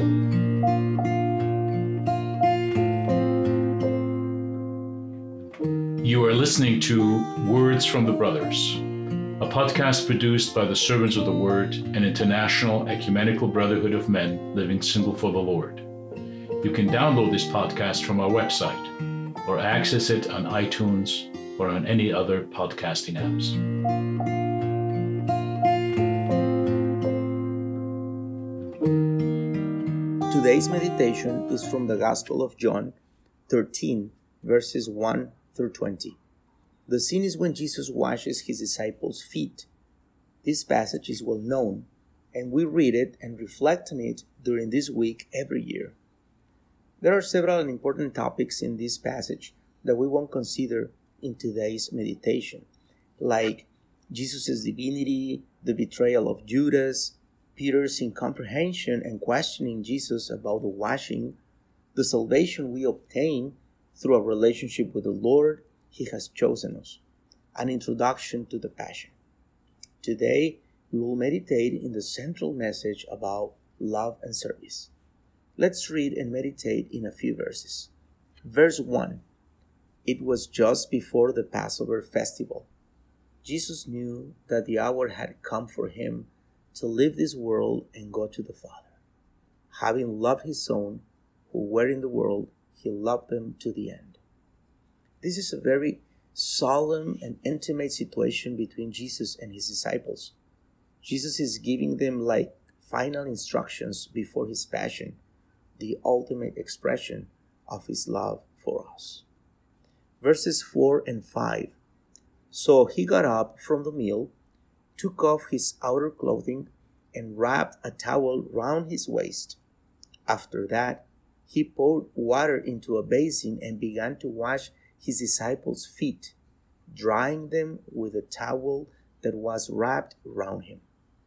You are listening to Words from the Brothers, a podcast produced by the Servants of the Word, an international ecumenical brotherhood of men living single for the Lord. You can download this podcast from our website or access it on iTunes or on any other podcasting apps. Today's meditation is from the Gospel of John 13, verses 1 through 20. The scene is when Jesus washes his disciples' feet. This passage is well known, and we read it and reflect on it during this week every year. There are several important topics in this passage that we won't consider in today's meditation, like Jesus' divinity, the betrayal of Judas, Peter's incomprehension and questioning Jesus about the washing, the salvation we obtain through a relationship with the Lord He has chosen us, an introduction to the Passion. Today, we will meditate in the central message about love and service. Let's read and meditate in a few verses. Verse 1. It was just before the Passover festival. Jesus knew that the hour had come for Him to leave this world and go to the Father. Having loved His own who were in the world, He loved them to the end. This is a very solemn and intimate situation between Jesus and His disciples. Jesus is giving them like final instructions before His Passion, the ultimate expression of His love for us. Verses 4 and 5. So He got up from the meal, took off His outer clothing, and wrapped a towel round His waist. After that, He poured water into a basin and began to wash His disciples' feet, drying them with a towel that was wrapped round Him.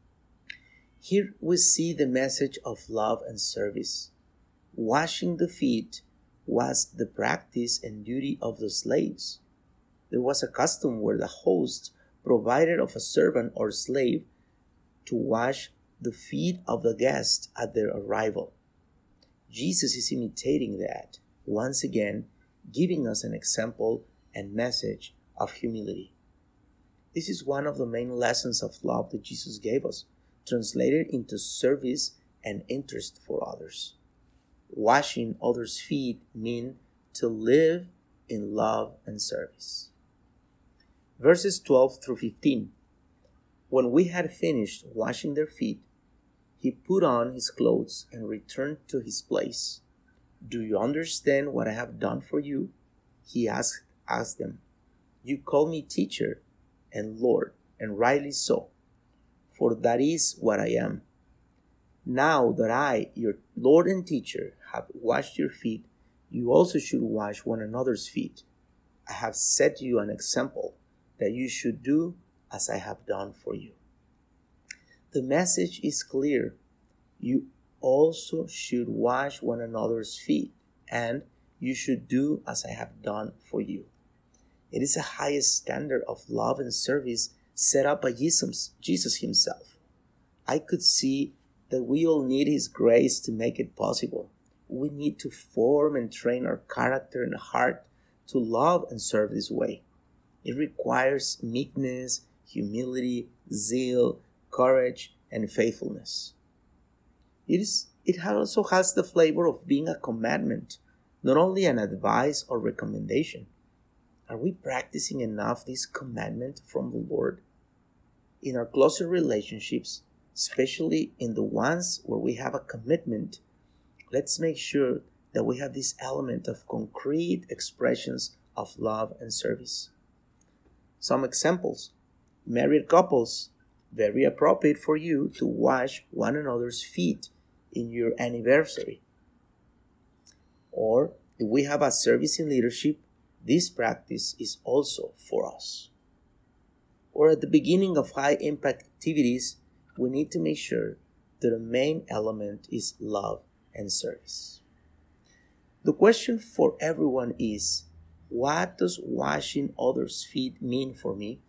Here we see the message of love and service. Washing the feet was the practice and duty of the slaves. There was a custom where the host provided of a servant or slave to wash the feet of the guests at their arrival. Jesus is imitating that, once again, giving us an example and message of humility. This is one of the main lessons of love that Jesus gave us, translated into service and interest for others. Washing others' feet means to live in love and service. Verses 12 through 15. When we had finished washing their feet, He put on His clothes and returned to His place. Do you understand what I have done for you? He asked them. You call me teacher and Lord, and rightly so, for that is what I am. Now that I, your Lord and teacher, have washed your feet, you also should wash one another's feet. I have set you an example that you should do as I have done for you. The message is clear. You also should wash one another's feet, and you should do as I have done for you. It is the highest standard of love and service set up by Jesus Himself. I could see that we all need His grace to make it possible. We need to form and train our character and heart to love and serve this way. It requires meekness, humility, zeal, courage, and faithfulness. It also has the flavor of being a commandment, not only an advice or recommendation. Are we practicing enough this commandment from the Lord? In our closer relationships, especially in the ones where we have a commitment, let's make sure that we have this element of concrete expressions of love and service. Some examples. Married couples, very appropriate for you to wash one another's feet in your anniversary. Or if we have a service in leadership, this practice is also for us. Or at the beginning of high impact activities, we need to make sure that the main element is love and service. The question for everyone is, what does washing others' feet mean for me?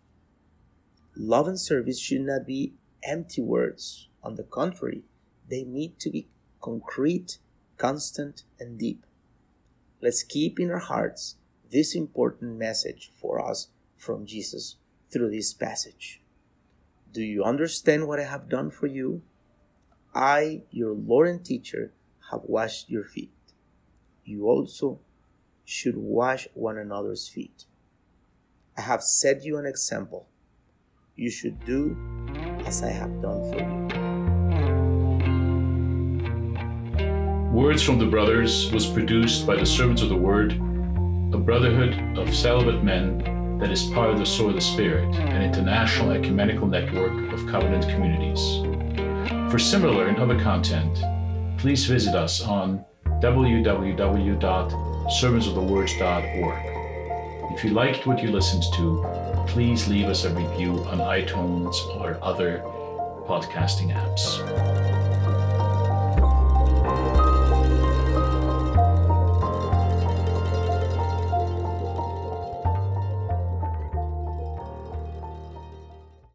Love and service should not be empty words. On the contrary, they need to be concrete, constant, and deep. Let's keep in our hearts this important message for us from Jesus through this passage. Do you understand what I have done for you? I, your Lord and teacher, have washed your feet. You also should wash one another's feet. I have set you an example. You should do as I have done for you. Words from the Brothers was produced by the Servants of the Word, a brotherhood of celibate men that is part of the Sword of the Spirit, an international ecumenical network of covenant communities. For similar and other content, please visit us on www.servantsofthewords.org. If you liked what you listened to, please leave us a review on iTunes or other podcasting apps.